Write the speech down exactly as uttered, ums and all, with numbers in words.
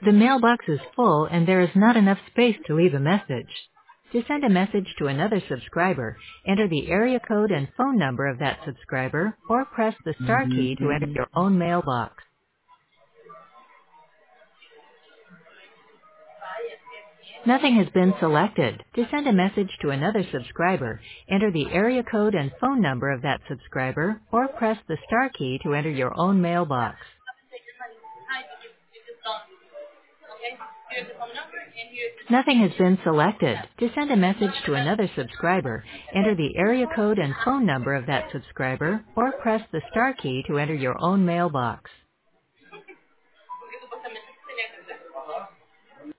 The mailbox is full and there is not enough space to leave a message. To send a message to another subscriber, enter the area code and phone number of that subscriber or press the star key to enter your own mailbox. Nothing has been selected. To send a message to another subscriber, enter the area code and phone number of that subscriber or press the star key to enter your own mailbox. Nothing has been selected. To send a message to another subscriber, enter the area code and phone number of that subscriber or press the star key to enter your own mailbox.